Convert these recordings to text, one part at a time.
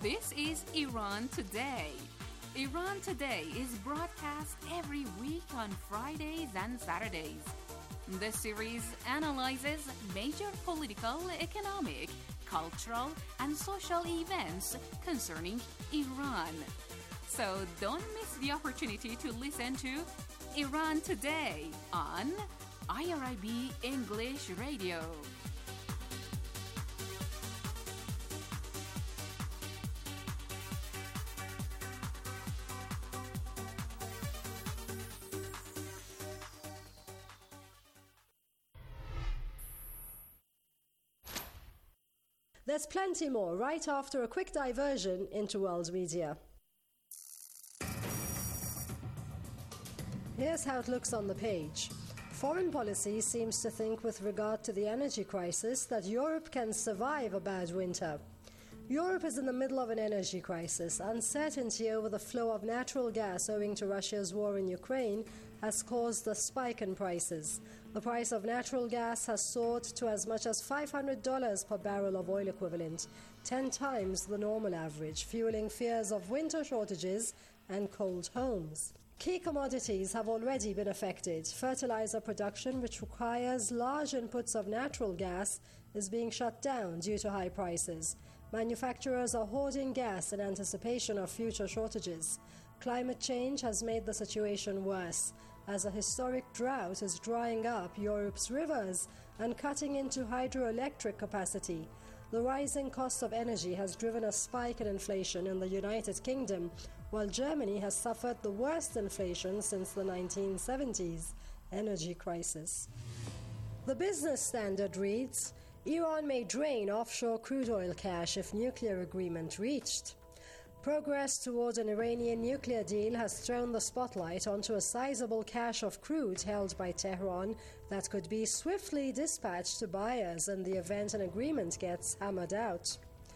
This is Iran Today. Iran Today is broadcast every week on Fridays and Saturdays. The series analyzes major political, economic, cultural, and social events concerning Iran. So don't miss the opportunity to listen to Iran Today on IRIB English Radio. There's plenty more right after a quick diversion into world media. Here's how it looks on the page. Foreign policy seems to think with regard to the energy crisis that Europe can survive a bad winter. Europe is in the middle of an energy crisis. Uncertainty over the flow of natural gas owing to Russia's war in Ukraine has caused a spike in prices. The price of natural gas has soared to as much as $500 per barrel of oil equivalent, 10 times the normal average, fueling fears of winter shortages and cold homes. Key commodities have already been affected. Fertilizer production, which requires large inputs of natural gas, is being shut down due to high prices. Manufacturers are hoarding gas in anticipation of future shortages. Climate change has made the situation worse, as a historic drought is drying up Europe's rivers and cutting into hydroelectric capacity. The rising cost of energy has driven a spike in inflation in the United Kingdom, while Germany has suffered the worst inflation since the 1970s energy crisis. The Business Standard reads, Iran may drain offshore crude oil cache if nuclear agreement reached. Progress toward an Iranian nuclear deal has thrown the spotlight onto a sizable cache of crude held by Tehran that could be swiftly dispatched to buyers in the event an agreement gets hammered out.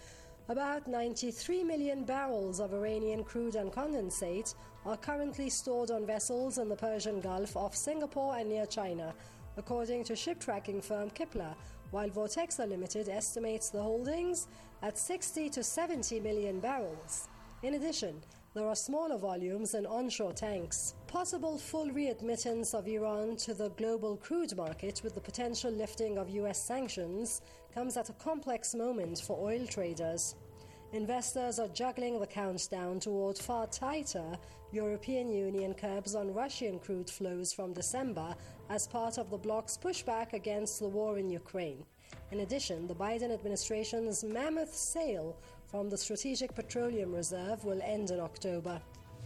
About 93 million barrels of Iranian crude and condensate are currently stored on vessels in the Persian Gulf off Singapore and near China, according to ship tracking firm Kpler, while Vortexa Limited estimates the holdings at 60 to 70 million barrels. In addition, there are smaller volumes in onshore tanks. Possible full readmittance of Iran to the global crude market with the potential lifting of U.S. sanctions comes at a complex moment for oil traders. Investors are juggling the countdown toward far tighter European Union curbs on Russian crude flows from December as part of the bloc's pushback against the war in Ukraine. In addition, the Biden administration's mammoth sale from the Strategic Petroleum Reserve will end in October.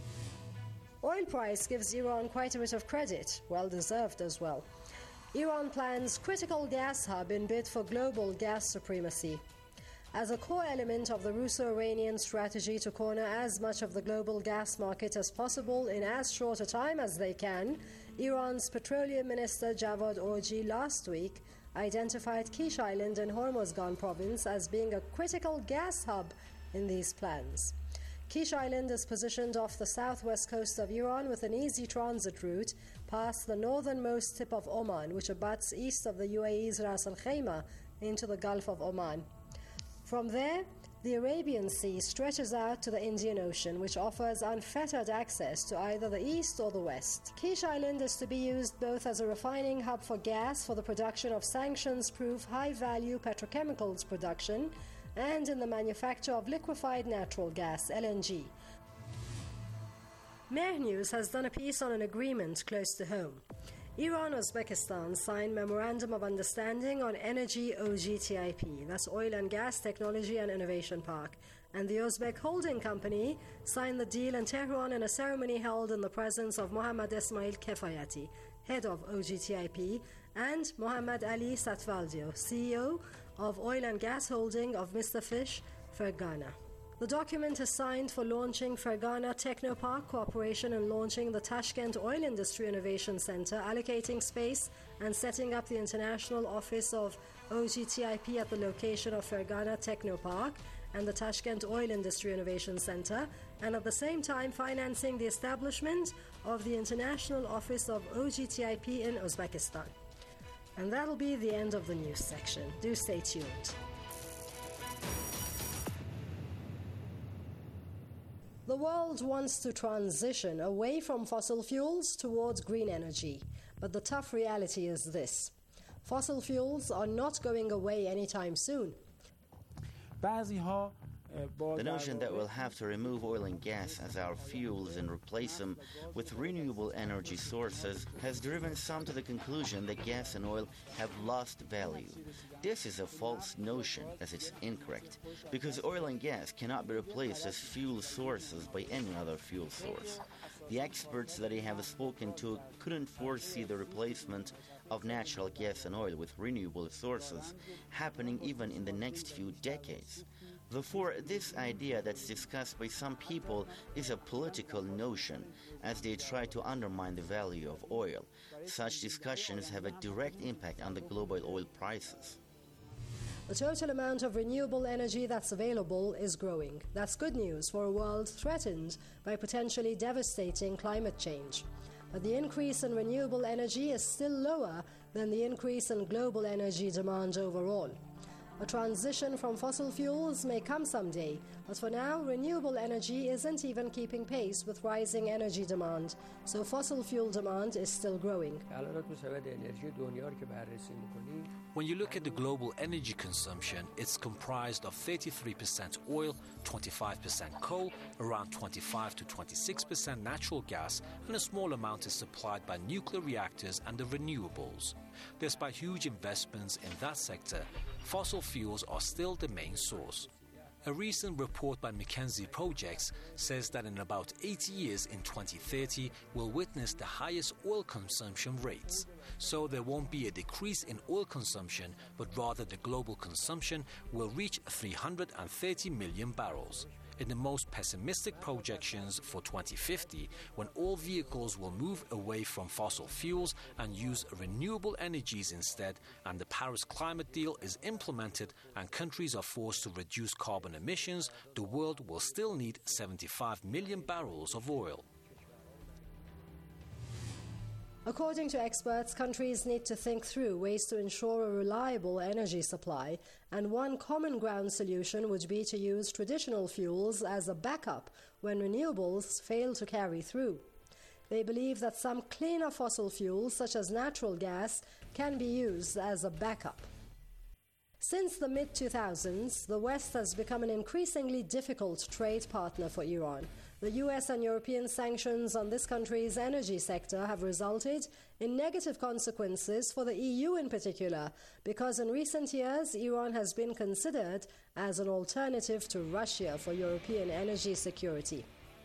Oil price gives Iran quite a bit of credit, well deserved as well. Iran plans critical gas hub in bid for global gas supremacy. As a core element of the Russo-Iranian strategy to corner as much of the global gas market as possible in as short a time as they can, Iran's Petroleum Minister Javad Orji last week identified Kish Island in Hormozgan province as being a critical gas hub in these plans. Kish Island is positioned off the southwest coast of Iran with an easy transit route past the northernmost tip of Oman, which abuts east of the UAE's Ras Al Khaimah into the Gulf of Oman. From there, the Arabian Sea stretches out to the Indian Ocean, which offers unfettered access to either the east or the west. Kish Island is to be used both as a refining hub for gas for the production of sanctions-proof high-value petrochemicals production and in the manufacture of liquefied natural gas, LNG. Mehr News has done a piece on an agreement close to home. Iran-Uzbekistan signed Memorandum of Understanding on Energy OGTIP, that's Oil and Gas Technology and Innovation Park, and the Uzbek holding company signed the deal in Tehran in a ceremony held in the presence of Mohammad Esmail Kefayati, head of OGTIP, and Mohammad Ali Satvaldio, CEO of Oil and Gas Holding of Mr. Fish, Fergana. The document is signed for launching Fergana Technopark cooperation and launching the Tashkent Oil Industry Innovation Center, allocating space and setting up the international office of OGTIP at the location of Fergana Technopark and the Tashkent Oil Industry Innovation Center, and at the same time financing the establishment of the international office of OGTIP in Uzbekistan. And that'll be the end of the news section. Do stay tuned. world wants to transition away from fossil fuels towards green energy, but the tough reality is this. Fossil fuels are not going away anytime soon. The notion that we'll have to remove oil and gas as our fuels and replace them with renewable energy sources has driven some to the conclusion that gas and oil have lost value. This is a false notion, as it's incorrect, because oil and gas cannot be replaced as fuel sources by any other fuel source. The experts that I have spoken to couldn't foresee the replacement of natural gas and oil with renewable sources happening even in the next few decades. Therefore, this idea that's discussed by some people is a political notion, as they try to undermine the value of oil. Such discussions have a direct impact on the global oil prices. The total amount of renewable energy that's available is growing. That's good news for a world threatened by potentially devastating climate change. But the increase in renewable energy is still lower than the increase in global energy demand overall. A transition from fossil fuels may come someday, but for now, renewable energy isn't even keeping pace with rising energy demand, so fossil fuel demand is still growing. When you look at the global energy consumption, it's comprised of 33% oil, 25% coal, around 25 to 26% natural gas, and a small amount is supplied by nuclear reactors and the renewables. Despite huge investments in that sector, fossil fuels are still the main source. A recent report by McKinsey Projects says that in about 80 years in 2030, we'll witness the highest oil consumption rates. So there won't be a decrease in oil consumption, but rather the global consumption will reach 330 million barrels. In the most pessimistic projections for 2050, when all vehicles will move away from fossil fuels and use renewable energies instead, and the Paris Climate Deal is implemented and countries are forced to reduce carbon emissions, the world will still need 75 million barrels of oil. According to experts, countries need to think through ways to ensure a reliable energy supply, and one common ground solution would be to use traditional fuels as a backup when renewables fail to carry through. They believe that some cleaner fossil fuels, such as natural gas, can be used as a backup. Since the mid-2000s, the West has become an increasingly difficult trade partner for Iran. The US and European sanctions on this country's energy sector have resulted in negative consequences for the EU in particular, because in recent years, Iran has been considered as an alternative to Russia for European energy security.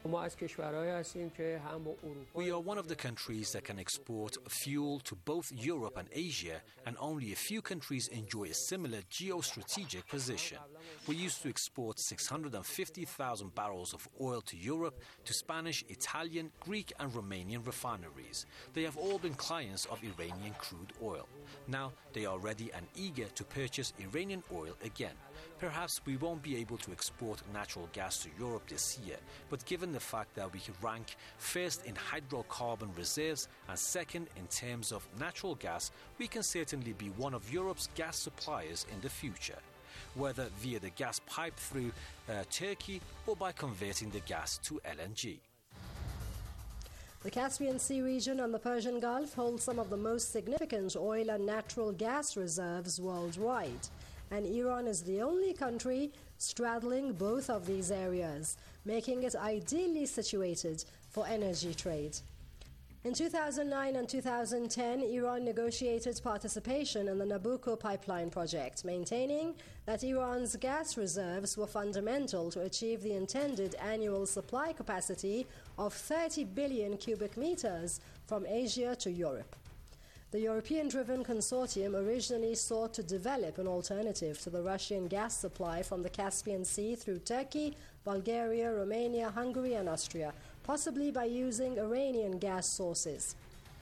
We are one of the countries that can export fuel to both Europe and Asia, and only a few countries enjoy a similar geostrategic position. We used to export 650,000 barrels of oil to Europe, to Spanish, Italian, Greek and Romanian refineries. They have all been clients of Iranian crude oil. Now they are ready and eager to purchase Iranian oil again. Perhaps we won't be able to export natural gas to Europe this year, but given the fact that we could rank first in hydrocarbon reserves and second in terms of natural gas, we can certainly be one of Europe's gas suppliers in the future, whether via the gas pipe through Turkey or by converting the gas to LNG. The Caspian Sea region and the Persian Gulf hold some of the most significant oil and natural gas reserves worldwide, and Iran is the only country straddling both of these areas, making it ideally situated for energy trade. In 2009 and 2010, Iran negotiated participation in the Nabucco pipeline project, maintaining that Iran's gas reserves were fundamental to achieve the intended annual supply capacity of 30 billion cubic meters from Asia to Europe. The European-driven consortium originally sought to develop an alternative to the Russian gas supply from the Caspian Sea through Turkey, Bulgaria, Romania, Hungary and Austria, possibly by using Iranian gas sources.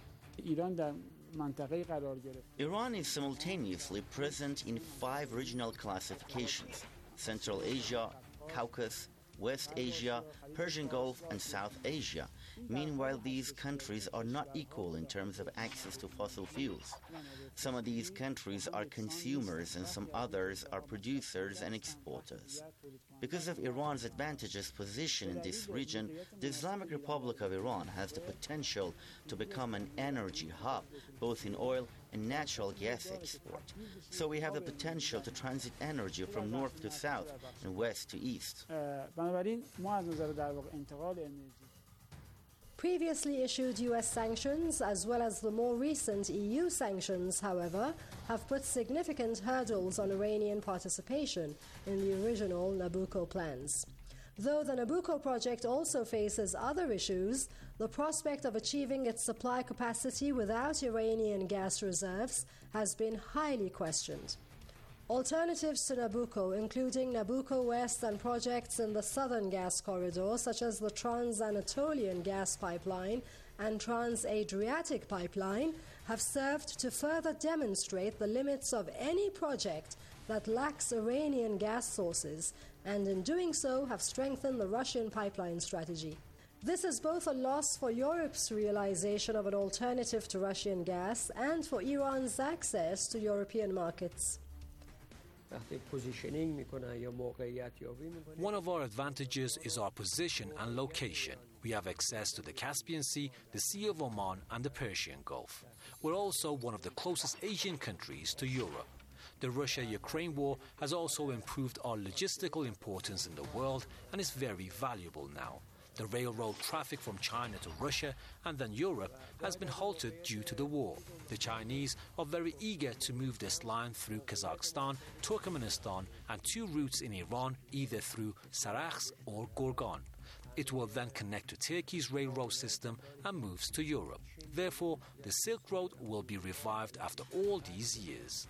Iran is simultaneously present in 5 regional classifications: Central Asia, Caucasus, West Asia, Persian Gulf, and South Asia. Meanwhile, these countries are not equal in terms of access to fossil fuels. Some of these countries are consumers and some others are producers and exporters. Because of Iran's advantageous position in this region, the Islamic Republic of Iran has the potential to become an energy hub, both in oil and natural gas export. So we have the potential to transit energy from north to south and west to east. Previously issued US sanctions, as well as the more recent EU sanctions, however, have put significant hurdles on Iranian participation in the original Nabucco plans. Though the Nabucco project also faces other issues, the prospect of achieving its supply capacity without Iranian gas reserves has been highly questioned. Alternatives to Nabucco, including Nabucco West and projects in the southern gas corridor, such as the Trans-Anatolian gas pipeline and Trans-Adriatic pipeline, have served to further demonstrate the limits of any project that lacks Iranian gas sources, and in doing so have strengthened the Russian pipeline strategy. This is both a loss for Europe's realization of an alternative to Russian gas and for Iran's access to European markets. One of our advantages is our position and location. We have access to the Caspian Sea, the Sea of Oman, and the Persian Gulf. We're also one of the closest Asian countries to Europe. The Russia-Ukraine war has also improved our logistical importance in the world and is very valuable now. The railroad traffic from China to Russia and then Europe has been halted due to the war. The Chinese are very eager to move this line through Kazakhstan, Turkmenistan, and two routes in Iran, either through Sarakhs or Gorgan. It will then connect to Turkey's railroad system and moves to Europe. Therefore, the Silk Road will be revived after all these years.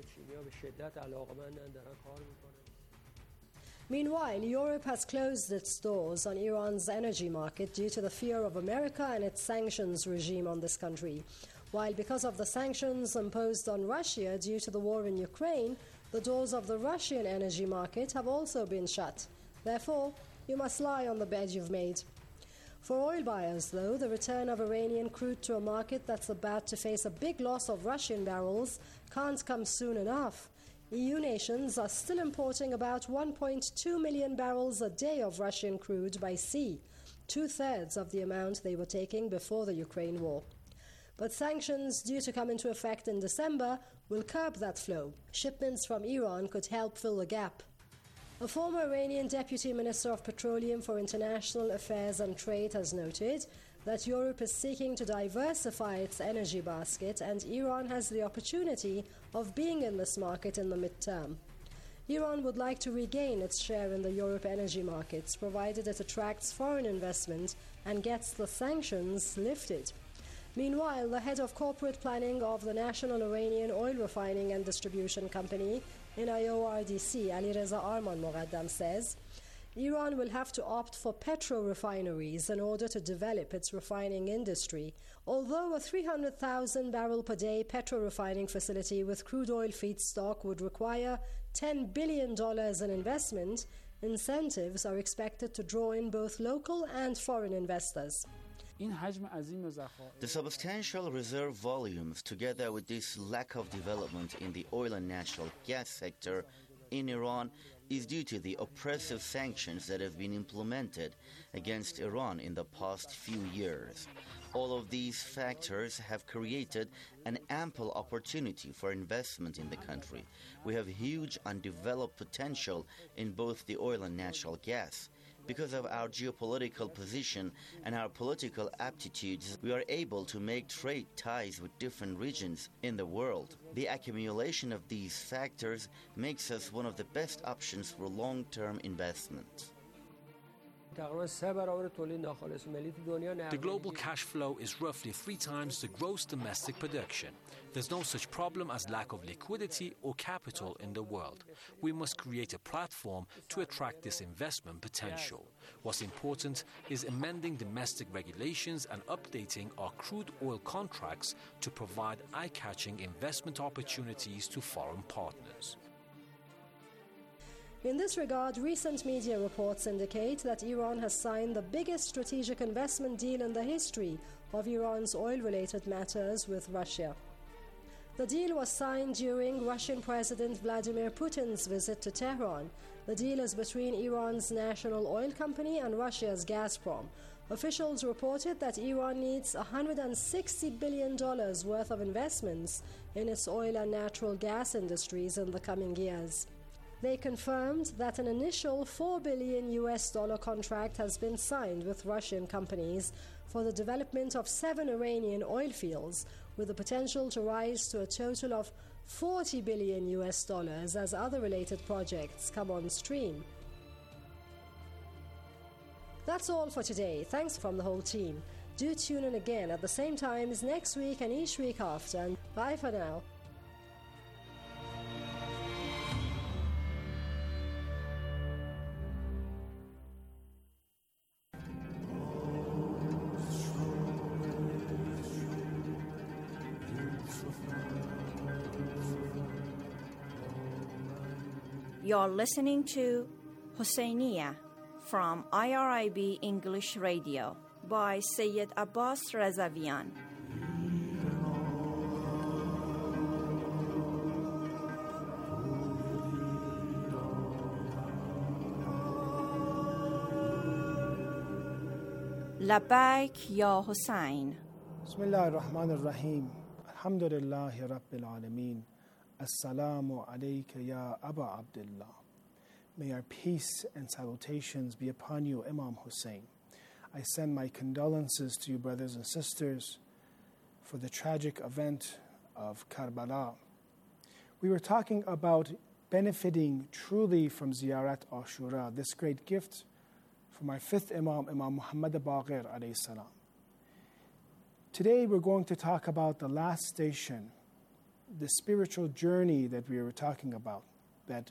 Meanwhile, Europe has closed its doors on Iran's energy market due to the fear of America and its sanctions regime on this country. While because of the sanctions imposed on Russia due to the war in Ukraine, the doors of the Russian energy market have also been shut. Therefore, you must lie on the bed you've made. For oil buyers, though, the return of Iranian crude to a market that's about to face a big loss of Russian barrels can't come soon enough. EU nations are still importing about 1.2 million barrels a day of Russian crude by sea, 2/3 of the amount they were taking before the Ukraine war. But sanctions due to come into effect in December will curb that flow. Shipments from Iran could help fill the gap. A former Iranian Deputy Minister of Petroleum for International Affairs and Trade has noted that Europe is seeking to diversify its energy basket, and Iran has the opportunity of being in this market in the midterm. Iran would like to regain its share in the Europe energy markets, provided it attracts foreign investment and gets the sanctions lifted. Meanwhile, the head of corporate planning of the National Iranian Oil Refining and Distribution Company, NIORDC, Alireza Arman Mogaddam, says Iran will have to opt for petro-refineries in order to develop its refining industry. Although a 300,000 barrel per day petro-refining facility with crude oil feedstock would require $10 billion in investment, incentives are expected to draw in both local and foreign investors. The substantial reserve volumes, together with this lack of development in the oil and natural gas sector in Iran, is due to the oppressive sanctions that have been implemented against Iran in the past few years. All of these factors have created an ample opportunity for investment in the country. We have huge undeveloped potential in both the oil and natural gas. Because of our geopolitical position and our political aptitudes, we are able to make trade ties with different regions in the world. The accumulation of these factors makes us one of the best options for long-term investment. The global cash flow is roughly 3 times the gross domestic production. There's no such problem as lack of liquidity or capital in the world. We must create a platform to attract this investment potential. What's important is amending domestic regulations and updating our crude oil contracts to provide eye-catching investment opportunities to foreign partners. In this regard, recent media reports indicate that Iran has signed the biggest strategic investment deal in the history of Iran's oil-related matters with Russia. The deal was signed during Russian President Vladimir Putin's visit to Tehran. The deal is between Iran's national oil company and Russia's Gazprom. Officials reported that Iran needs $160 billion worth of investments in its oil and natural gas industries in the coming years. They confirmed that an initial $4 billion contract has been signed with Russian companies for the development of 7 Iranian oil fields, with the potential to rise to a total of $40 billion as other related projects come on stream. That's all for today. Thanks from the whole team. Do tune in again at the same times next week and each week after. And bye for now. You're listening to Husseiniya from IRIB English Radio by Sayyid Abbas Razavian. Labbaik ya Hussein. Bismillah ar-Rahman ar-Rahim. Alhamdulillahi Rabbil Alameen. Assalamu alayka ya Aba Abdullah. May our peace and salutations be upon you, Imam Hussein. I send my condolences to you, brothers and sisters, for the tragic event of Karbala. We were talking about benefiting truly from Ziyarat Ashura, this great gift from our fifth Imam, Imam Muhammad Baqir alayhi salam. Today we're going to talk about the last station, the spiritual journey that we were talking about. That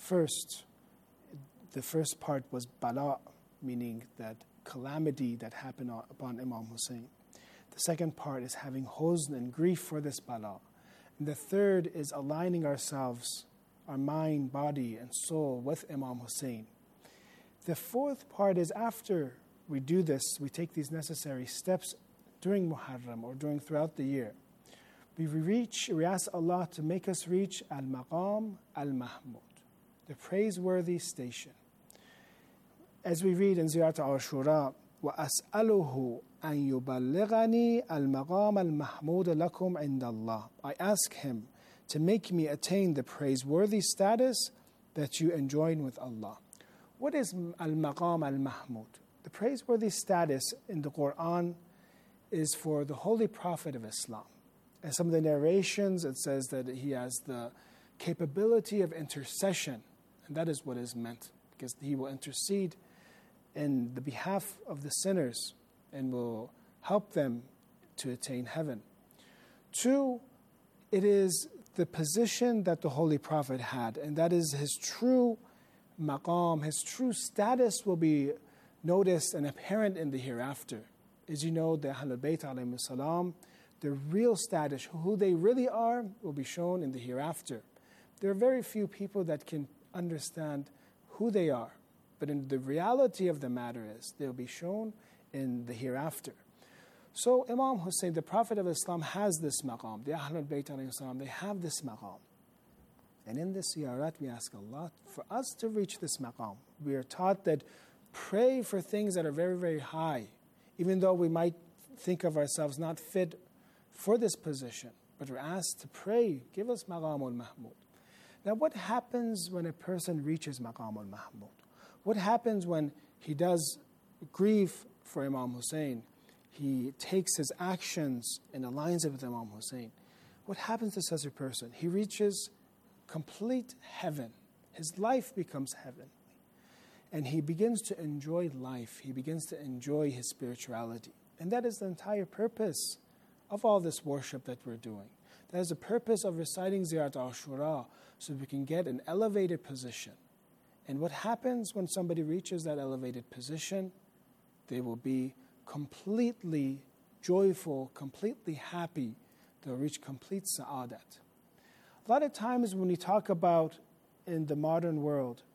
the first part was bala, meaning that calamity that happened upon Imam Hussein. The second part is having huzn and grief for this bala. And the third is aligning ourselves, our mind, body, and soul with Imam Hussein. The fourth part is after we do this, we take these necessary steps during Muharram or throughout the year. We ask Allah to make us reach Al-Maqam Al-Mahmud, the praiseworthy station. As we read in Ziyarat Ashura, وَأَسْأَلُهُ أَن يُبَلِّغَنِي الْمَقَامَ الْمَحْمُودَ لَكُمْ عِنْدَ اللَّهِ. I ask Him to make me attain the praiseworthy status that you enjoin with Allah. What is Al-Maqam Al-Mahmud? The praiseworthy status in the Quran is for the Holy Prophet of Islam. In some of the narrations, it says that he has the capability of intercession, and that is what is meant, because he will intercede in the behalf of the sinners and will help them to attain heaven. 2, it is the position that the Holy Prophet had, and that is his true maqam, his true status will be noticed and apparent in the hereafter. As you know, the Ahlul Bayt alayhi salam, their real status, who they really are, will be shown in the hereafter. There are very few people that can understand who they are, but in the reality of the matter is, they'll be shown in the hereafter. So Imam Hussein, the Prophet of Islam, has this maqam. The Ahlul Bayt alayhi salam, they have this maqam. And in this ziyarat, we ask Allah for us to reach this maqam. We are taught that pray for things that are very, very high, even though we might think of ourselves not fit for this position, but we're asked to pray, give us Maqamul Mahmud. Now what happens when a person reaches Maqamul Mahmud? What happens when he does grieve for Imam Hussein? He takes his actions and aligns it with Imam Hussein. What happens to such a person? He reaches complete heaven. His life becomes heavenly. And he begins to enjoy life. He begins to enjoy his spirituality. And that is the entire purpose of all this worship that we're doing. That is the purpose of reciting Ziyarat Ashura, so we can get an elevated position. And what happens when somebody reaches that elevated position? They will be completely joyful, completely happy. They'll reach complete sa'adat. A lot of times when we talk about in the modern world,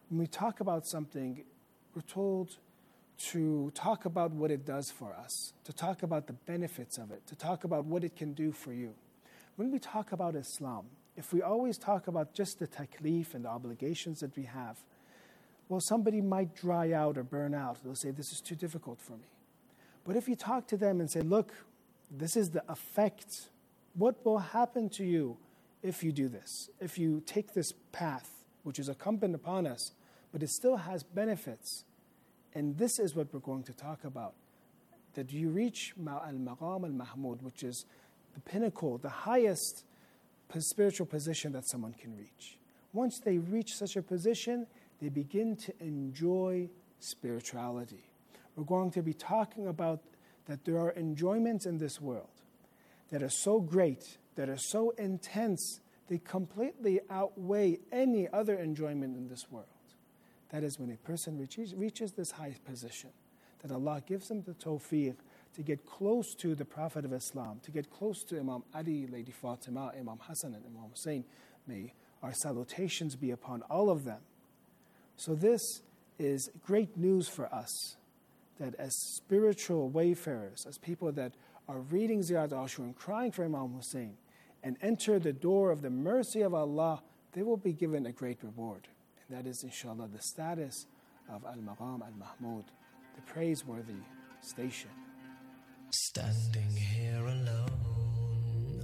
when we talk about something, we're told to talk about what it does for us, to talk about the benefits of it, to talk about what it can do for you. When we talk about Islam, if we always talk about just the taklif and the obligations that we have, well, somebody might dry out or burn out. They'll say, this is too difficult for me. But if you talk to them and say, look, this is the effect. What will happen to you if you do this? If you take this path, which is incumbent upon us, but it still has benefits. And this is what we're going to talk about. That you reach al-maqam al-mahmud, which is the pinnacle, the highest spiritual position that someone can reach. Once they reach such a position, they begin to enjoy spirituality. We're going to be talking about that there are enjoyments in this world that are so great, that are so intense, they completely outweigh any other enjoyment in this world. That is when a person reaches this high position, that Allah gives them the tawfiq to get close to the Prophet of Islam, to get close to Imam Ali, Lady Fatima, Imam Hassan, and Imam Hussein. May our salutations be upon all of them. So this is great news for us, that as spiritual wayfarers, as people that are reading Ziyarat al-Ashur and crying for Imam Hussein, and enter the door of the mercy of Allah, they will be given a great reward. And that is, inshallah, the status of Al-Maqam Al-Mahmud, the praiseworthy station. Standing here alone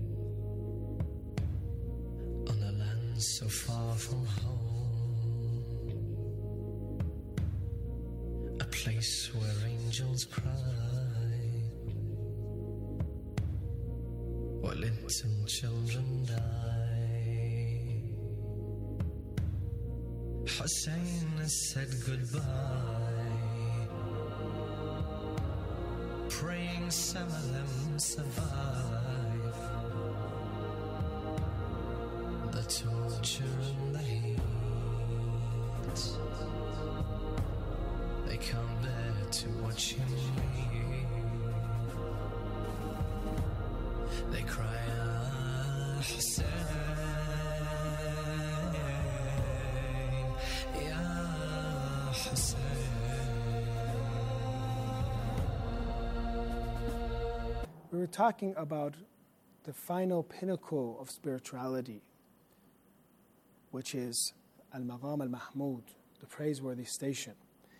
on a land so far from home, a place where angels cry while innocent children die. Hussein has said goodbye, praying some of them survive the torture and the heat. They can't bear to watch him leave. They cry, Ah Hussein, Ya Hussein. We were talking about the final pinnacle of spirituality, which is Al-Maqam Al-Mahmud, the praiseworthy station.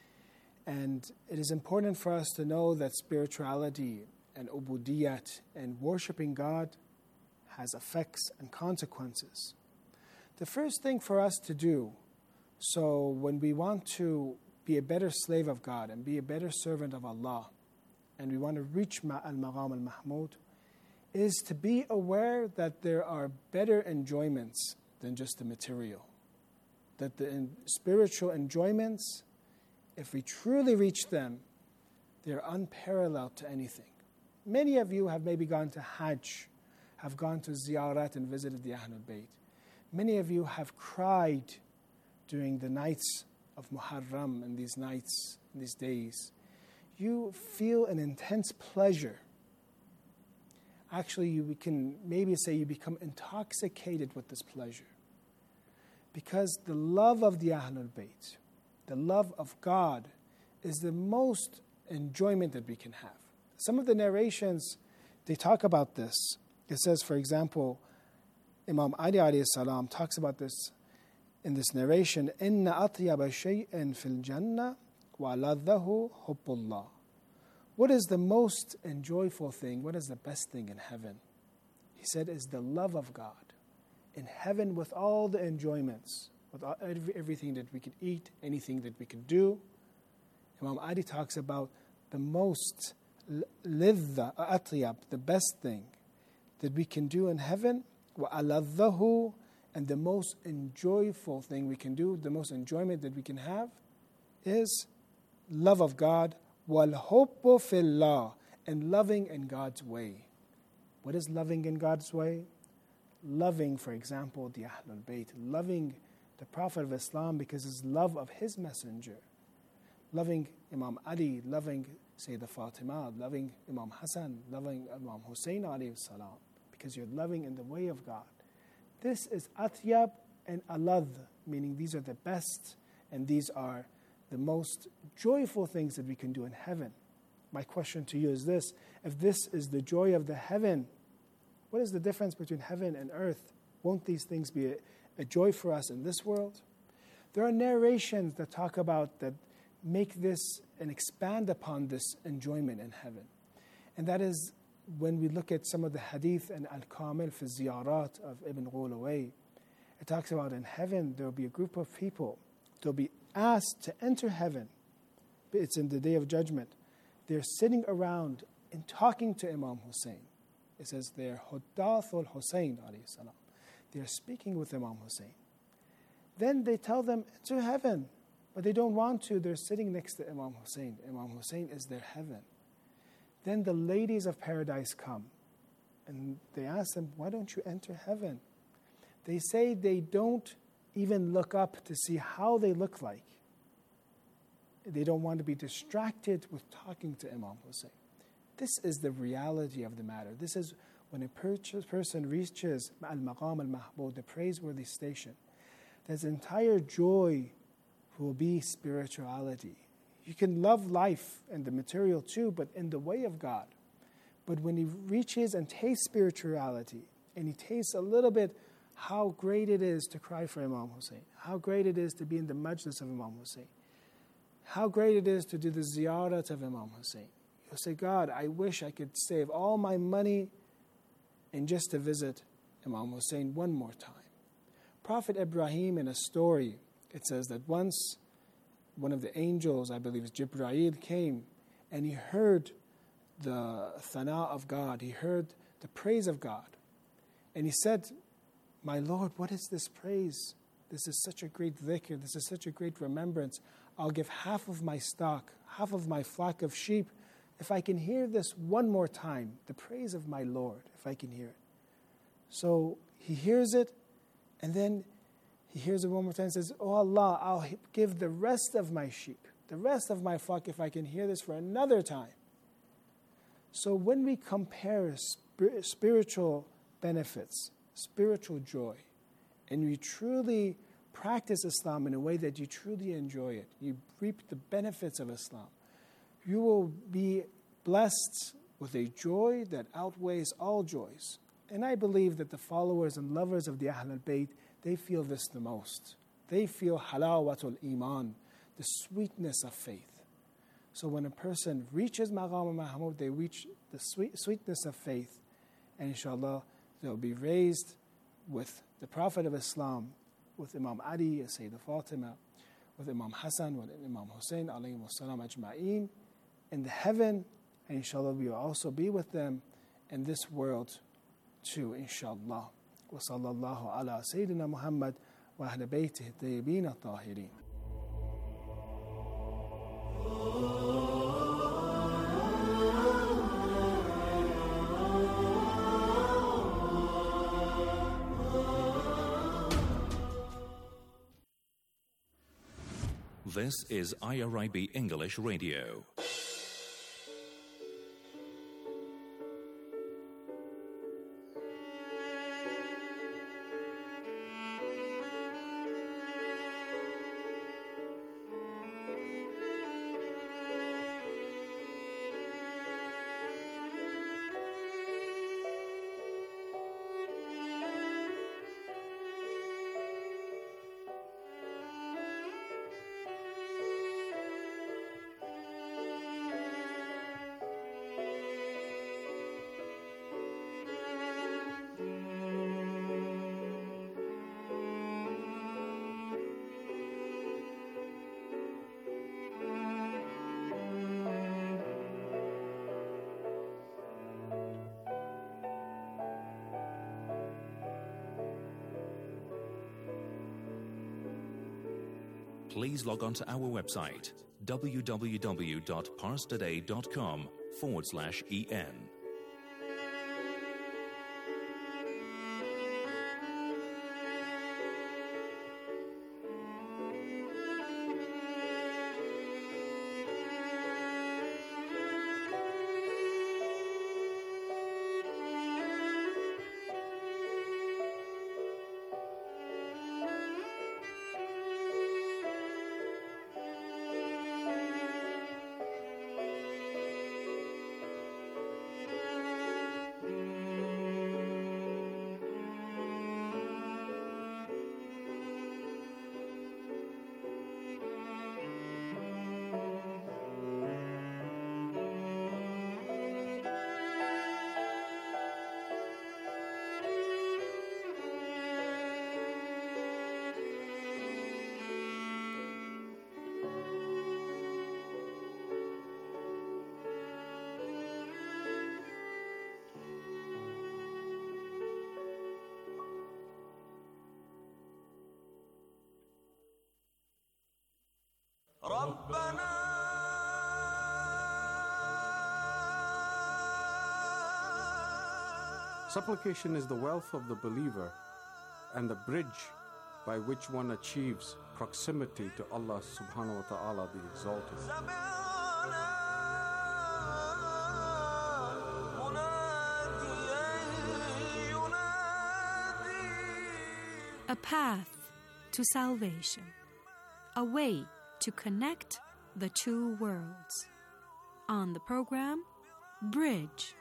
And it is important for us to know that spirituality and ubudiyat and worshipping God has effects and consequences. The first thing for us to do, so when we want to be a better slave of God and be a better servant of Allah, and we want to reach Al-Maqam Al-Mahmud, is to be aware that there are better enjoyments than just the material. That the spiritual enjoyments, if we truly reach them, they're unparalleled to anything. Many of you have maybe gone to Hajj, have gone to Ziyarat and visited the Ahlul Bayt. Many of you have cried during the nights of Muharram and these nights, these days. You feel an intense pleasure. Actually, you can maybe say you become intoxicated with this pleasure. Because the love of the Ahlul Bayt, the love of God, is the most enjoyment that we can have. Some of the narrations, they talk about this. It says, for example, Imam Ali alayhi salam talks about this in this narration, إِنَّ أَطْيَبَ شَيْءٍ فِي الْجَنَّةِ وَلَذَّهُ حُبُّ اللَّهِ. What is the most enjoyable thing? What is the best thing in heaven? He said, is the love of God. In heaven, with all the enjoyments, with everything that we could eat, anything that we could do, Imam Ali talks about the most lidha, atyab, the best thing that we can do in heaven, وَأَلَذَّهُ, and the most enjoyable thing we can do, the most enjoyment that we can have, is love of God, وَالْحُبُّ فِي اللَّهِ, and loving in God's way. What is loving in God's way? Loving, for example, the Ahlul Bayt, loving the Prophet of Islam because his love of his messenger, loving Imam Ali, loving Sayyidah Fatima, loving Imam Hassan, loving Imam Hussein alayhi salam, because you're loving in the way of God. This is atyab and aladh, meaning these are the best And these are the most joyful things that we can do in heaven. My question to you is this: if this is the joy of the heaven, what is the difference between heaven and earth? Won't these things be a joy for us in this world? There are narrations that talk about that make this and expand upon this enjoyment in heaven. And that is when we look at some of the hadith and Al-Kamil fi Ziyarat of Ibn Ghulaway. It talks about in heaven there will be a group of people. They'll be asked to enter heaven. It's in the Day of Judgment. They're sitting around and talking to Imam Hussein. It says they're Huddathul Hussein alayhi salam. They're speaking with Imam Hussein. Then they tell them to heaven, but they don't want to. They're sitting next to Imam Hussein. Imam Hussein is their heaven. Then the ladies of paradise come, and they ask them, why don't you enter heaven? They say they don't even look up to see how they look like. They don't want to be distracted with talking to Imam Hussein. This is the reality of the matter. This is when a person reaches al-maqam al-mahbub, the praiseworthy station. There's entire joy will be spirituality. You can love life and the material too, but in the way of God. But when he reaches and tastes spirituality, and he tastes a little bit how great it is to cry for Imam Hussein, how great it is to be in the majlis of Imam Hussein, how great it is to do the ziyarat of Imam Hussein. You'll say, God, I wish I could save all my money and just to visit Imam Hussein one more time. Prophet Ibrahim, in a story, it says that once one of the angels, I believe it's Jibreel, came and he heard the thana of God, he heard the praise of God. And he said, my Lord, what is this praise? This is such a great dhikr, this is such a great remembrance. I'll give half of my stock, half of my flock of sheep, if I can hear this one more time, the praise of my Lord, if I can hear it. So he hears it, and then he hears it one more time and says, oh Allah, I'll give the rest of my sheep, the rest of my flock, if I can hear this for another time. So when we compare spiritual benefits, spiritual joy, and we truly practice Islam in a way that you truly enjoy it, you reap the benefits of Islam, you will be blessed with a joy that outweighs all joys. And I believe that the followers and lovers of the Ahl al-Bayt, they feel this the most. They feel halawatul iman, the sweetness of faith. So when a person reaches Maqam al-Mahmud, they reach the sweetness of faith. And inshallah, they'll be raised with the Prophet of Islam, with Imam Ali, Sayyidah Fatima, with Imam Hassan, with Imam Hussein, alayhim wassalam ajma'een, in the heaven, and inshallah we will also be with them in this world too, inshallah. Wa sallallahu ala Sayyidina Muhammad wa ahli baytihi tayyibin at-tahirin. This is IRIB English Radio. Please log on to our website, www.parstoday.com/en. Supplication is the wealth of the believer and the bridge by which one achieves proximity to Allah subhanahu wa ta'ala, the Exalted. A path to salvation, a way to connect the two worlds. On the program, Bridge.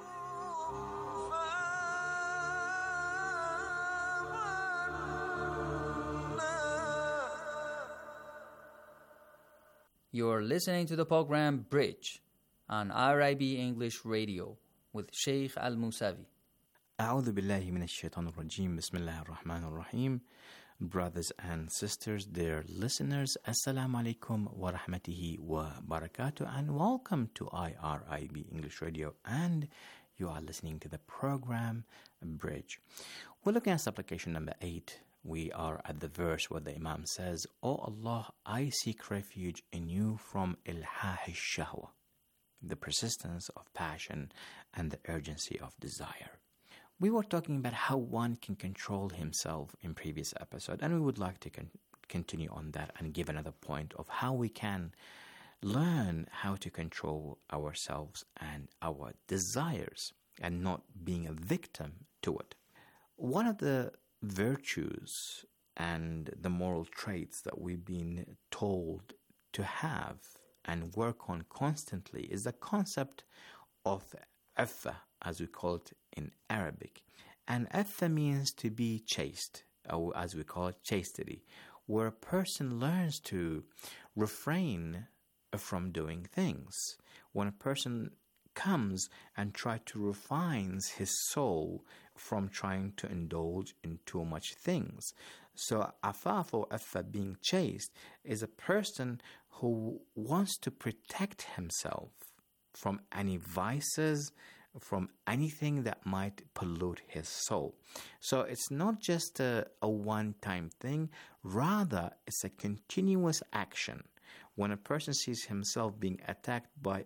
You're listening to the program Bridge on IRIB English Radio with Sheikh Al-Musavi. أعوذ بالله من الشيطان الرجيم بسم الله الرحمن الرحيم. Brothers and sisters, dear listeners, Assalamu alaikum wa rahmatihi wa barakatuh, and welcome to IRIB English Radio, and you are listening to the program Bridge. We're looking at supplication number 8. We are at the verse where the Imam says, "O Allah, I seek refuge in you from ilhah shahwa, the persistence of passion and the urgency of desire." We were talking about how one can control himself in previous episode, and we would like to continue on that and give another point of how we can learn how to control ourselves and our desires and not being a victim to it. One of the virtues and the moral traits that we've been told to have and work on constantly is the concept of affa, as we call it in Arabic. And affa means to be chaste, or as we call it chastity, where a person learns to refrain from doing things. When a person comes and tries to refine his soul from trying to indulge in too much things. So afaf or affa, being chaste, is a person who wants to protect himself from any vices, from anything that might pollute his soul. So it's not just a one-time thing, rather it's a continuous action. When a person sees himself being attacked by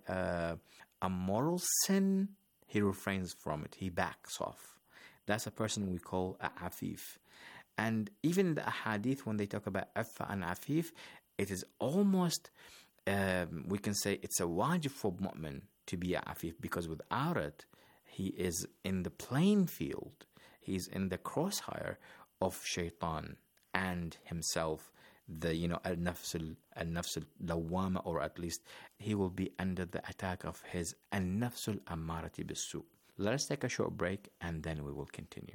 a moral sin, he refrains from it, he backs off. That's a person we call a afif. And even the ahadith, when they talk about affa and afif, it is almost, we can say it's a wajib for mu'min to be a afif, because without it, he is in the playing field. He's in the crossfire of shaitan and himself, the al-nafs al-lawwama, or at least he will be under the attack of his al-nafs al-ammarati bis-su. Let us take a short break and then we will continue.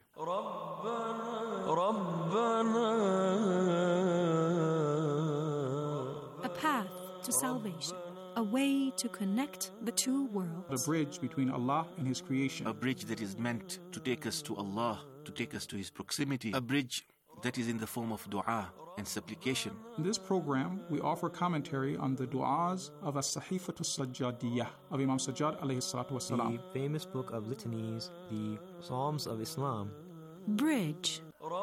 A path to salvation, a way to connect the two worlds. The bridge between Allah and His creation. A bridge that is meant to take us to Allah, to take us to His proximity. A bridge that is in the form of dua and supplication. In this program, we offer commentary on the du'as of As-Sahifatu Sajjadiyah of Imam Sajjad alayhi salatu wasalam. The famous book of litanies, the Psalms of Islam. Bridge.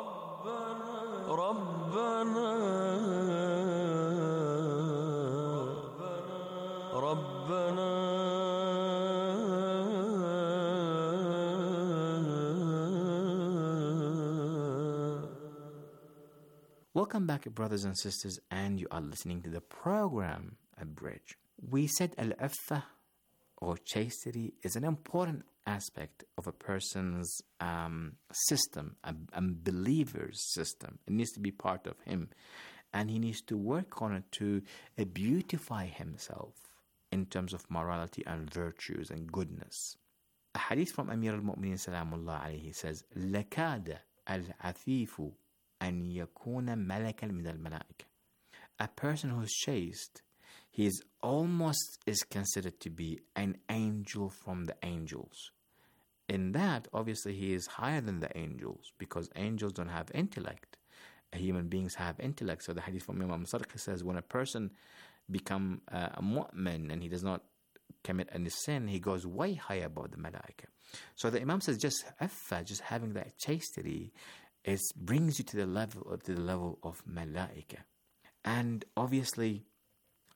Welcome back, brothers and sisters, and you are listening to the program at Bridge. We said al-affa, or chastity, is an important aspect of a person's system, a believer's system. It needs to be part of him, and he needs to work on it to beautify himself in terms of morality and virtues and goodness. A hadith from Amir al-Mu'minin salamullah alayhi says, لَكَادَ الْعَفِيفُ أن يكون ملكا من الملائكة. A person who is chaste, he is considered to be an angel from the angels. In that, obviously, he is higher than the angels, because angels don't have intellect. Human beings have intellect. So the hadith from Imam Sadiq says, when a person becomes a mu'min and he does not commit any sin, he goes way higher above the malaika. So the Imam says, just having that chastity, it brings you to the level of malaika. And obviously,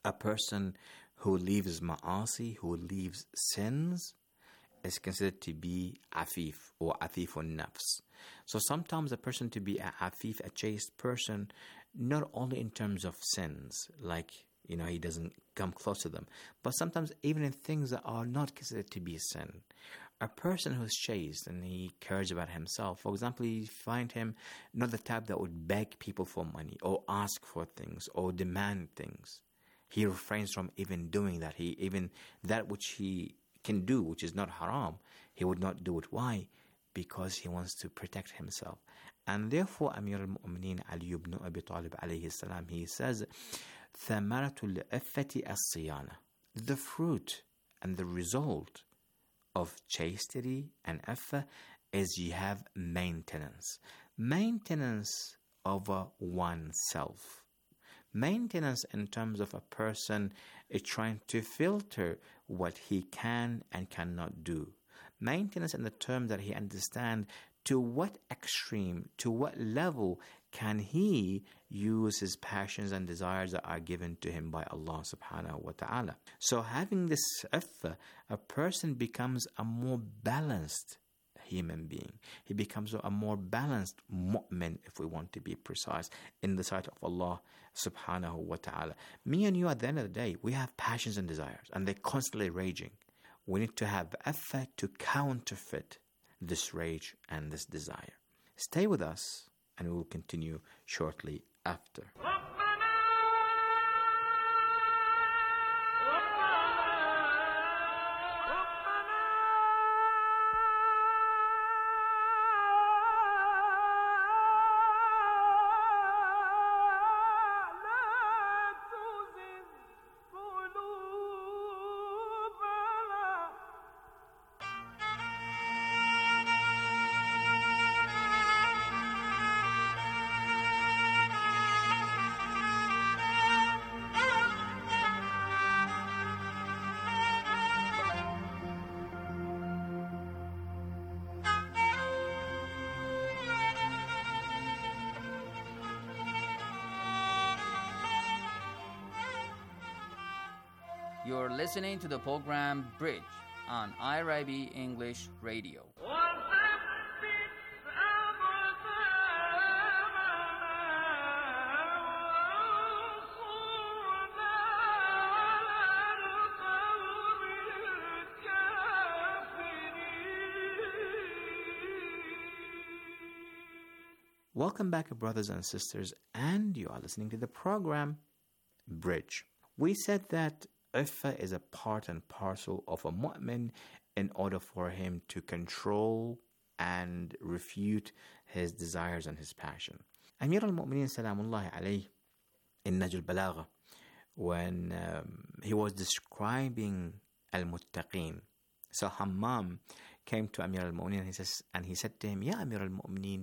A person who leaves ma'asi, who leaves sins, is considered to be afif or afifun nafs. So sometimes a person to be a afif, a chaste person, not only in terms of sins, like, he doesn't come close to them, but sometimes even in things that are not considered to be a sin. A person who's chaste and he cares about himself, for example, you find him not the type that would beg people for money or ask for things or demand things. He refrains from even doing that. Even that which he can do, which is not haram, he would not do it. Why? Because he wants to protect himself. And therefore, Amir al-Mu'mineen Ali ibn Abi Talib alayhi salam, he says, ثَمَرَةُ الْأَفَّةِ الصِّيَانَةِ. The fruit and the result of chastity and affa is you have maintenance. Maintenance over oneself. Maintenance in terms of a person is trying to filter what he can and cannot do. Maintenance in the term that he understands to what extreme, to what level can he use his passions and desires that are given to him by Allah subhanahu wa ta'ala. So having this affa, a person becomes a more balanced human being. He becomes a more balanced mu'min, if we want to be precise, in the sight of Allah subhanahu wa ta'ala. Me and you, at the end of the day, we have passions and desires, and they're constantly raging. We need to have effort to counterfeit this rage and this desire. Stay with us, and we will continue shortly after. You're listening to the program Bridge on IRIB English Radio. Welcome back, brothers and sisters, and you are listening to the program Bridge. We said that Iffa is a part and parcel of a mu'min in order for him to control and refute his desires and his passion. Amir al-Mu'mineen Salamullahi alayhi in Najl al-Balagha, when he was describing al-Muttaqeen, so Hammam came to Amir al-Mu'mineen and he said to him, Ya Amir al-Mu'mineen,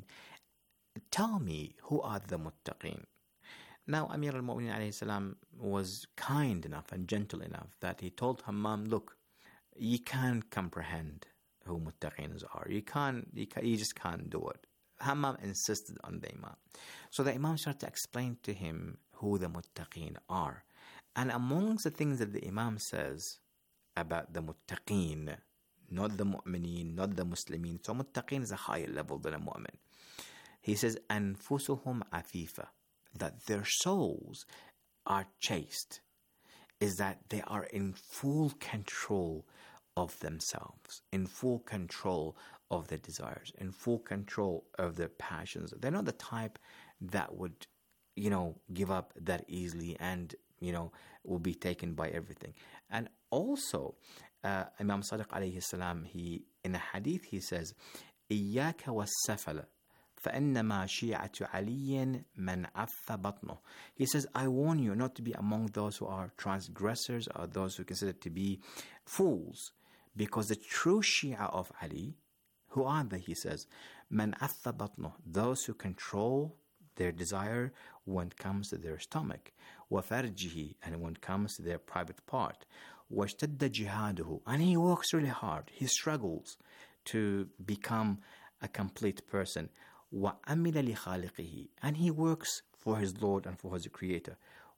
tell me, who are the Muttaqeen? Now, Amir al-Mu'mineen alayhi salam was kind enough and gentle enough that he told Hammam, look, you can't comprehend who Muttaqeens are. You just can't do it. Hammam insisted on the Imam. So the Imam started to explain to him who the Muttaqeen are. And amongst the things that the Imam says about the Muttaqeen, not the Mu'mineen, not the Muslimin. So Muttaqeen is a higher level than a Mu'min. He says, أنفسهم عفيفة, that their souls are chaste, is that they are in full control of themselves, in full control of their desires, in full control of their passions. They're not the type that would, give up that easily and, will be taken by everything. And also, Imam Sadiq alayhi salam, in a hadith, he says, إياك والسفل فإنما شيعة علي من عف بطنه. He says, I warn you not to be among those who are transgressors or those who consider to be fools, because the true Shia of Ali, who are they? He says, من عف بطنه, those who control their desire when it comes to their stomach, وفرجه, and when it comes to their private part, واشتد جهاده, and he works really hard, he struggles to become a complete person, وَعَمِلَ لِخَالِقِهِ, and he works for his Lord and for his Creator,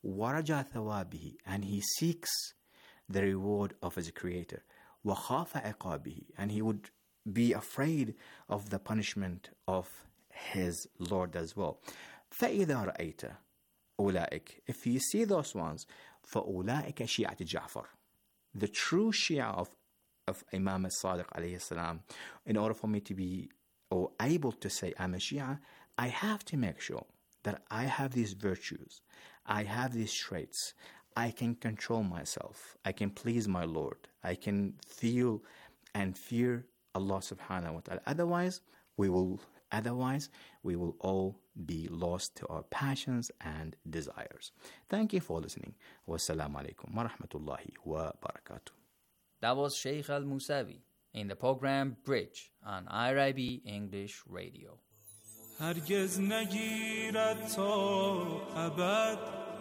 وَرَجَى ثَوَابِهِ, and he seeks the reward of his creator. وَخَافَ عِقَابِهِ, and he would be afraid of the punishment of his Lord as well. فَإِذَا رَأَيْتَ أُولَئِكَ, if you see those ones, فَأُولَئِكَ شِيعَةِ جَعْفَرِ, the true Shia of Imam al-Sadiq alayhi salam. In order for me to be or able to say I'm a Shia, I have to make sure that I have these virtues, I have these traits, I can control myself, I can please my Lord, I can feel and fear Allah subhanahu wa ta'ala. Otherwise, we will all be lost to our passions and desires. Thank you for listening. Wassalamu alaikum wa rahmatullahi wa barakatuh. That was Sheikh Al-Musawi in the program Bridge on IRIB English Radio. هرگز نگیرد تا ابد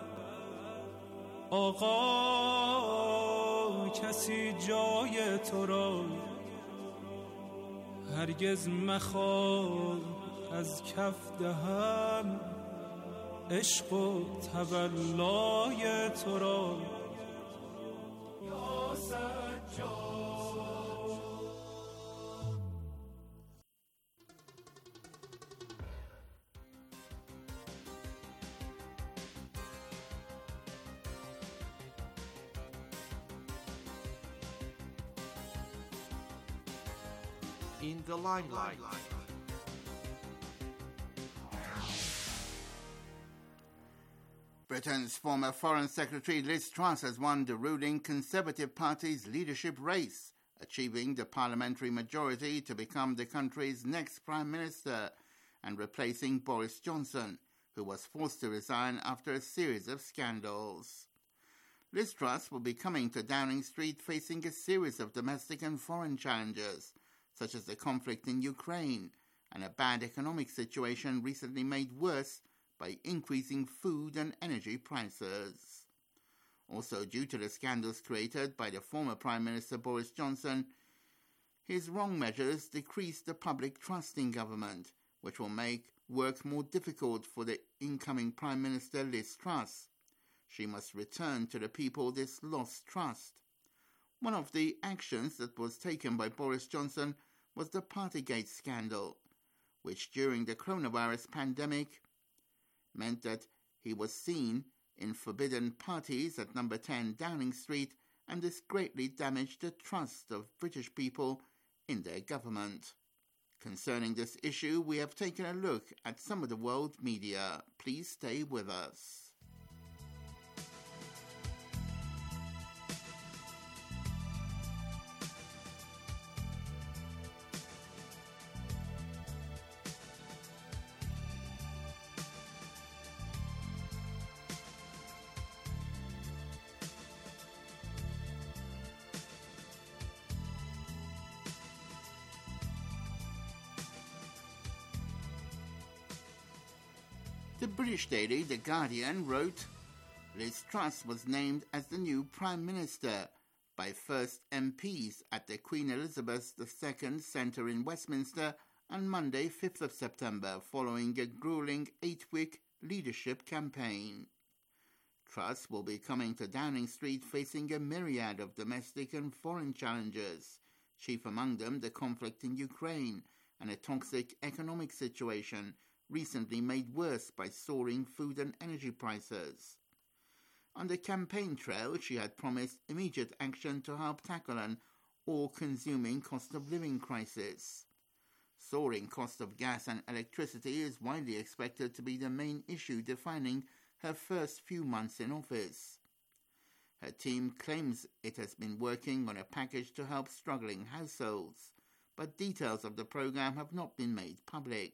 آقا کسی جای تو را، هرگز مخواه از کف دهم عشق و تولای تو را. یا سجاد in the limelight. Britain's former Foreign Secretary Liz Truss has won the ruling Conservative Party's leadership race, achieving the parliamentary majority to become the country's next Prime Minister and replacing Boris Johnson, who was forced to resign after a series of scandals. Liz Truss will be coming to Downing Street facing a series of domestic and foreign challenges, such as the conflict in Ukraine and a bad economic situation recently made worse by increasing food and energy prices. Also, due to the scandals created by the former Prime Minister Boris Johnson, his wrong measures decreased the public trust in government, which will make work more difficult for the incoming Prime Minister Liz Truss. She must return to the people this lost trust. One of the actions that was taken by Boris Johnson was the Partygate scandal, which during the coronavirus pandemic meant that he was seen in forbidden parties at number 10 Downing Street, and this greatly damaged the trust of British people in their government. Concerning this issue, we have taken a look at some of the world media. Please stay with us. The British daily The Guardian wrote, Liz Truss was named as the new Prime Minister by first MPs at the Queen Elizabeth II Centre in Westminster on Monday, 5th of September, following a grueling 8-week leadership campaign. Truss will be coming to Downing Street facing a myriad of domestic and foreign challenges, chief among them the conflict in Ukraine and a toxic economic situation recently made worse by soaring food and energy prices. On the campaign trail, she had promised immediate action to help tackle an all-consuming cost of living crisis. Soaring cost of gas and electricity is widely expected to be the main issue defining her first few months in office. Her team claims it has been working on a package to help struggling households, but details of the program have not been made public.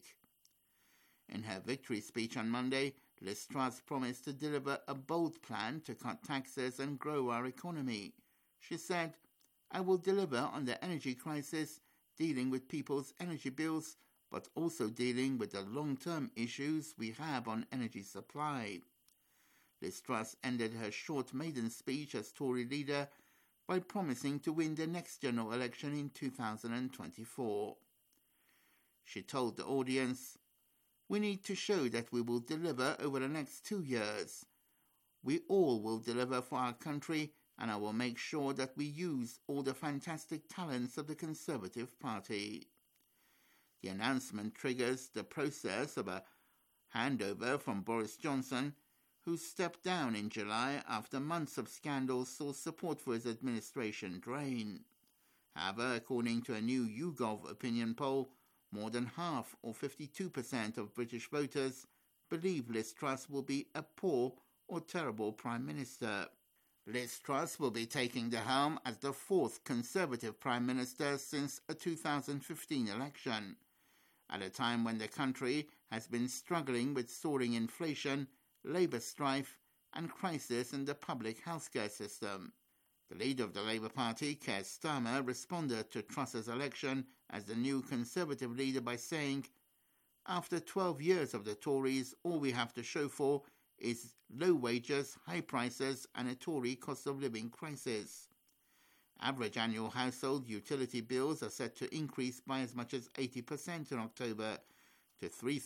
In her victory speech on Monday, Liz Truss promised to deliver a bold plan to cut taxes and grow our economy. She said, I will deliver on the energy crisis, dealing with people's energy bills, but also dealing with the long-term issues we have on energy supply. Liz Truss ended her short maiden speech as Tory leader by promising to win the next general election in 2024. She told the audience, we need to show that we will deliver over the next 2 years. We all will deliver for our country, and I will make sure that we use all the fantastic talents of the Conservative Party. The announcement triggers the process of a handover from Boris Johnson, who stepped down in July after months of scandals saw support for his administration drain. However, according to a new YouGov opinion poll, more than half, or 52% of British voters, believe Liz Truss will be a poor or terrible Prime Minister. Liz Truss will be taking the helm as the fourth Conservative Prime Minister since a 2015 election, at a time when the country has been struggling with soaring inflation, labour strife and crisis in the public healthcare system. The leader of the Labour Party, Keir Starmer, responded to Truss's election as the new Conservative leader by saying, "After 12 years of the Tories, all we have to show for is low wages, high prices and a Tory cost of living crisis." Average annual household utility bills are set to increase by as much as 80% in October to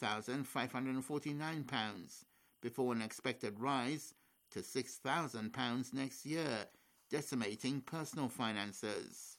£3,549, before an expected rise to £6,000 next year, decimating personal finances.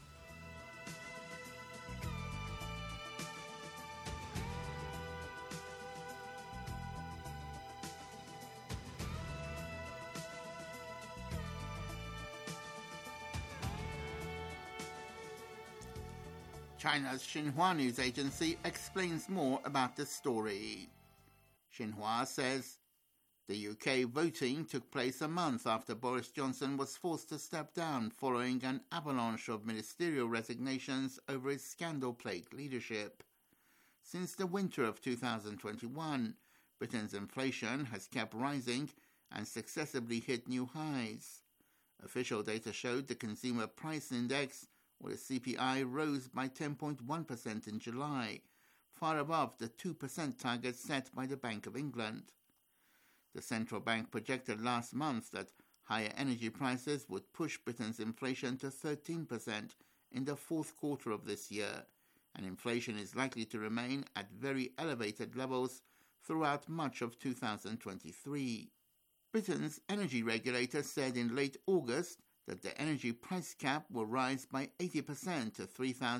China's Xinhua news agency explains more about the story. Xinhua says the UK voting took place a month after Boris Johnson was forced to step down following an avalanche of ministerial resignations over his scandal-plagued leadership. Since the winter of 2021, Britain's inflation has kept rising and successively hit new highs. Official data showed the Consumer Price Index, or the CPI, rose by 10.1% in July, far above the 2% target set by the Bank of England. The central bank projected last month that higher energy prices would push Britain's inflation to 13% in the fourth quarter of this year, and inflation is likely to remain at very elevated levels throughout much of 2023. Britain's energy regulator said in late August that the energy price cap will rise by 80% to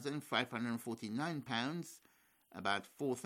£3,549, about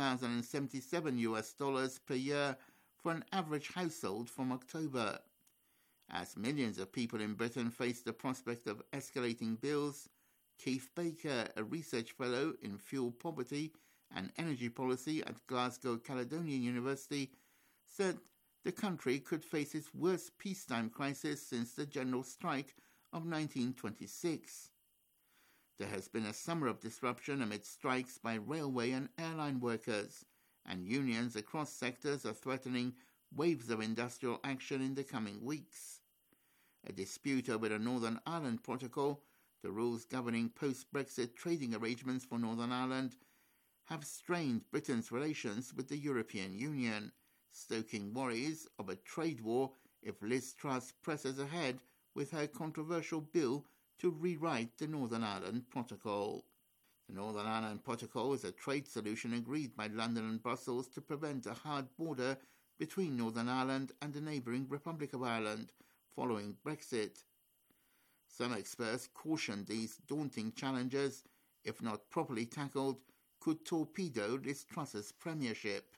$4,077 per year for an average household from October. As millions of people in Britain face the prospect of escalating bills, Keith Baker, a research fellow in fuel poverty and energy policy at Glasgow Caledonian University, said the country could face its worst peacetime crisis since the general strike of 1926. There has been a summer of disruption amid strikes by railway and airline workers, and unions across sectors are threatening waves of industrial action in the coming weeks. A dispute over the Northern Ireland Protocol, the rules governing post-Brexit trading arrangements for Northern Ireland, have strained Britain's relations with the European Union, stoking worries of a trade war if Liz Truss presses ahead with her controversial bill to rewrite the Northern Ireland Protocol. The Northern Ireland Protocol is a trade solution agreed by London and Brussels to prevent a hard border between Northern Ireland and the neighbouring Republic of Ireland following Brexit. Some experts caution these daunting challenges, if not properly tackled, could torpedo Liz Truss's premiership.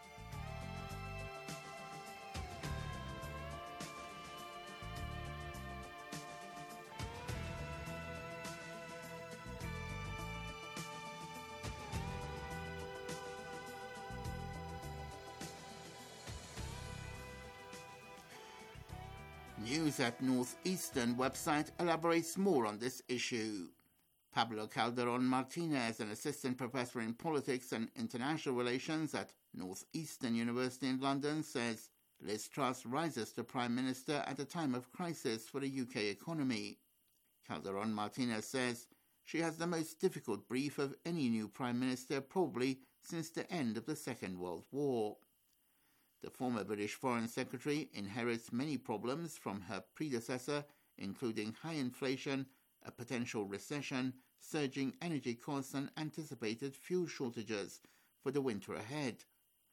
News at Northeastern website elaborates more on this issue. Pablo Calderon Martinez, an assistant professor in politics and international relations at Northeastern University in London, says Liz Truss rises to Prime Minister at a time of crisis for the UK economy. Calderon Martinez says she has the most difficult brief of any new Prime Minister probably since the end of the Second World War. The former British Foreign Secretary inherits many problems from her predecessor, including high inflation, a potential recession, surging energy costs and anticipated fuel shortages for the winter ahead.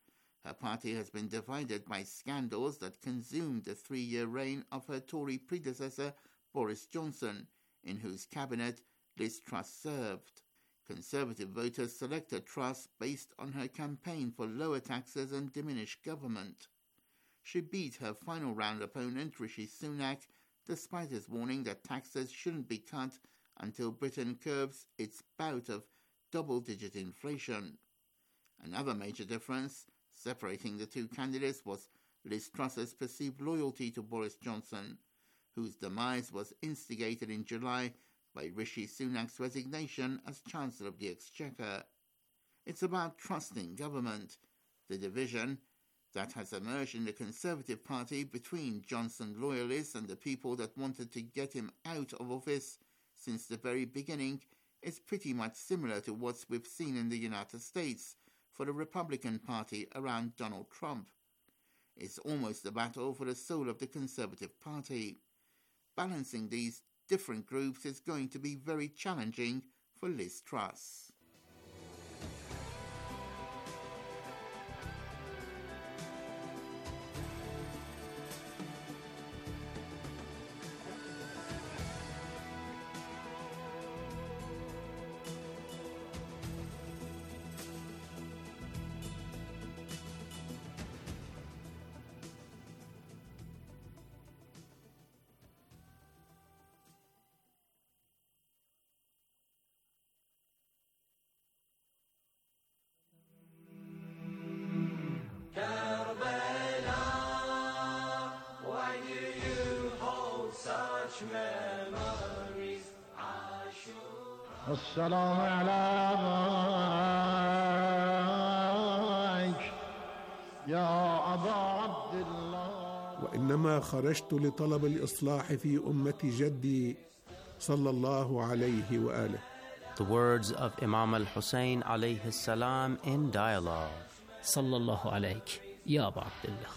Her party has been divided by scandals that consumed the 3-year reign of her Tory predecessor, Boris Johnson, in whose cabinet Liz Truss served. Conservative voters selected Truss based on her campaign for lower taxes and diminished government. She beat her final round opponent, Rishi Sunak, despite his warning that taxes shouldn't be cut until Britain curbs its bout of double-digit inflation. Another major difference separating the two candidates was Liz Truss's perceived loyalty to Boris Johnson, whose demise was instigated in July by Rishi Sunak's resignation as Chancellor of the Exchequer. It's about trusting government. The division that has emerged in the Conservative Party between Johnson loyalists and the people that wanted to get him out of office since the very beginning is pretty much similar to what we've seen in the United States for the Republican Party around Donald Trump. It's almost a battle for the soul of the Conservative Party. Balancing these different groups is going to be very challenging for Liz Truss. السلام عليك يا أبا عبد الله. وإنما خرجت لطلب الإصلاح في أمة جدي صلى الله عليه وآله. The words of Imam al-Hussein alayhi salam in dialogue. صلى الله عليك يا أبا عبد الله.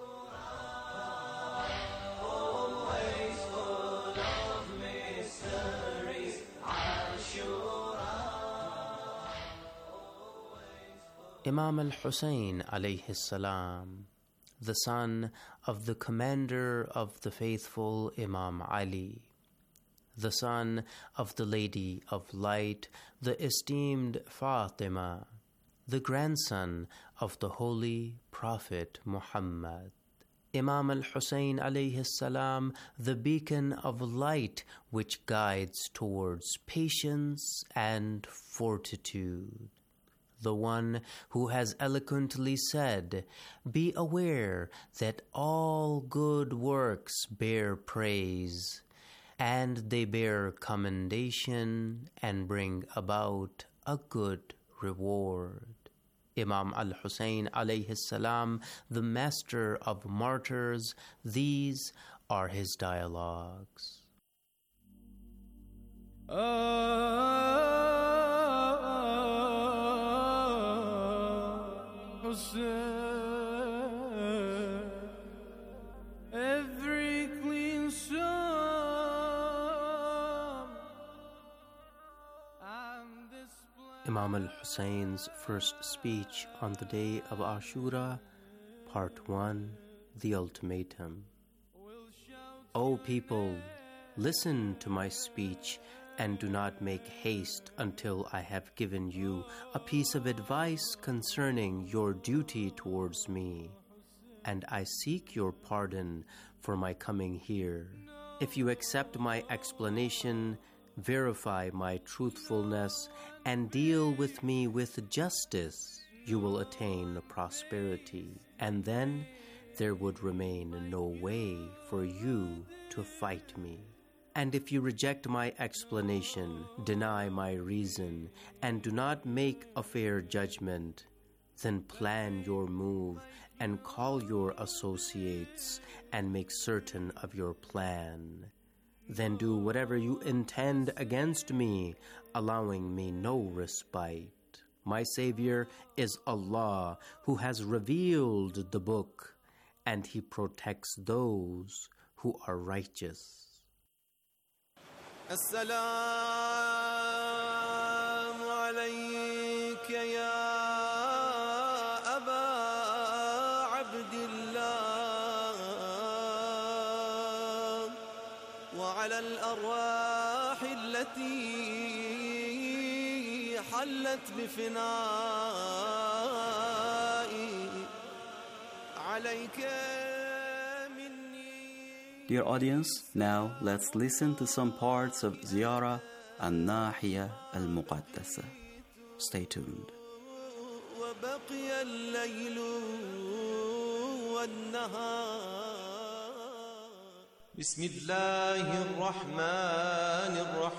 Imam al-Hussein alayhi salam, the son of the commander of the faithful Imam Ali, the son of the Lady of Light, the esteemed Fatima, the grandson of the Holy Prophet Muhammad. Imam al-Hussein alayhi salam, the beacon of light which guides towards patience and fortitude. The one who has eloquently said, "Be aware that all good works bear praise, and they bear commendation and bring about a good reward." Imam al-Hussein alayhi salam, the master of martyrs, these are his dialogues. Every clean psalm Imam al-Hussein's first speech on the day of Ashura, Part 1, The Ultimatum. O people, listen to my speech and do not make haste until I have given you a piece of advice concerning your duty towards me, and I seek your pardon for my coming here. If you accept my explanation, verify my truthfulness, and deal with me with justice, you will attain prosperity, and then there would remain no way for you to fight me. And if you reject my explanation, deny my reason, and do not make a fair judgment, then plan your move and call your associates and make certain of your plan. Then do whatever you intend against me, allowing me no respite. My Savior is Allah, who has revealed the book, and He protects those who are righteous. السلام عليك يا أبا وعلى الأرواح التي حلت بفنائي عليك. Dear audience, now let's listen to some parts of Ziyara al-Nahiya al-Muqaddasa. Stay tuned. وبقي الليل والنهار. بسم الله الرحمن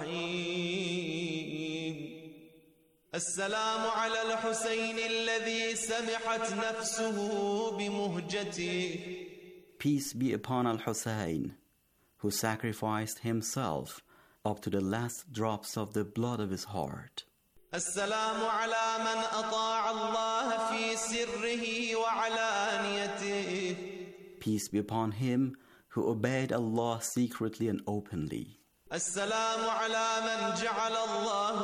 الرحيم. السلام على الحسين الذي سمحت نفسه بمهجته. Peace be upon Al-Hussein, who sacrificed himself up to the last drops of the blood of his heart. السلام على من أطاع الله في سره وعلانيته. Peace be upon him who obeyed Allah secretly and openly. السلام على من جعل الله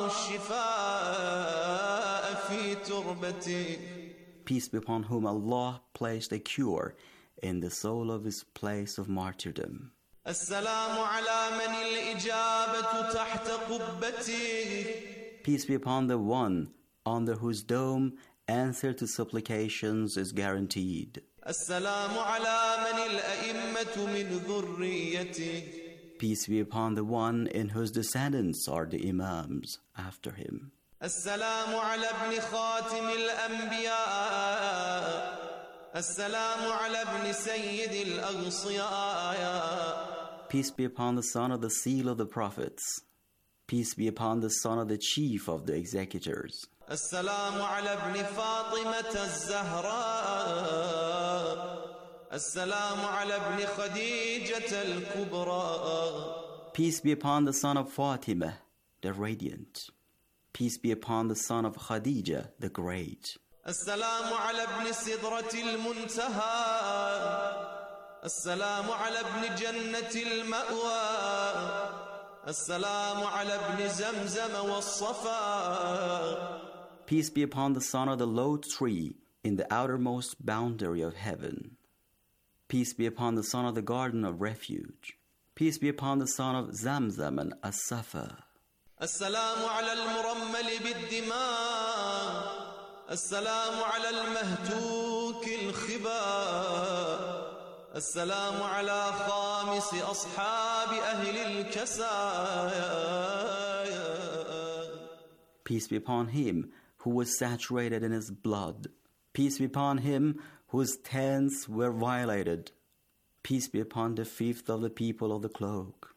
الشفاء في تربته. Peace be upon whom Allah placed a cure in the soul of his place of martyrdom. السلام على من الإجابة تحت قبته. Peace be upon the one under whose dome answer to supplications is guaranteed. السلام على من الأئمة من ذريته. Peace be upon the one in whose descendants are the Imams after him. السلام على ابن خاتم الأنبياء. السلام على ابن سيد الأغصياء. Peace be upon the son of the seal of the prophets. Peace be upon the son of the chief of the executors. السلام على ابن فاطمة الزهراء. السلام على ابن خديجة الكبرى. Peace be upon the son of Fatima, the radiant. Peace be upon the son of Khadija, the great. السلام على ابن سدرة المنتهى. السلام على ابن جنة المأوى. السلام على ابن زمزم والصفا. Peace be upon the son of the low tree in the outermost boundary of heaven. Peace be upon the son of the garden of refuge. Peace be upon the son of Zamzam and As-Safa. السلام على المرمل بالدماء. السلام على المهتوك الخباء. السلام على خامس أصحاب أهل الكسايا. Peace be upon him who was saturated in his blood. Peace be upon him whose tents were violated. Peace be upon the fifth of the people of the cloak.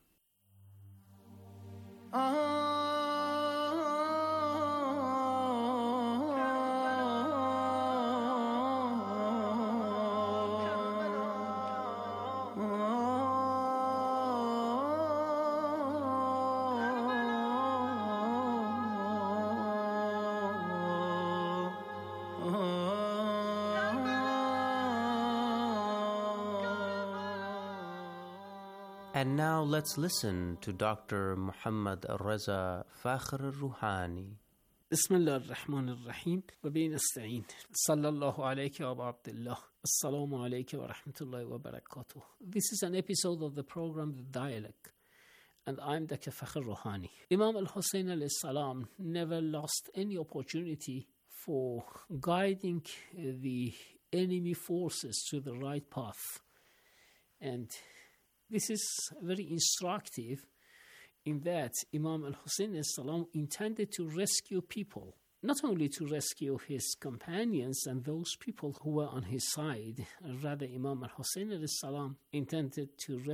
And now let's listen to Dr. Muhammad Reza Fakhr al-Ruhani. بسم الله الرحمن الرحيم وبه نستعين صلى الله عليك يا أبا عبد الله السلام عليك ورحمة الله وبركاته. This is an episode of the program The Dialogue, and I'm Dr. Fakhr al-Ruhani. Imam al-Hussein alayhi salam never lost any opportunity for guiding the enemy forces to the right path, and this is very instructive in that Imam al-Hussein alayhi salam intended to rescue people, not only to rescue his companions and those people who were on his side. Rather, Imam al-Hussein alayhi salam intended to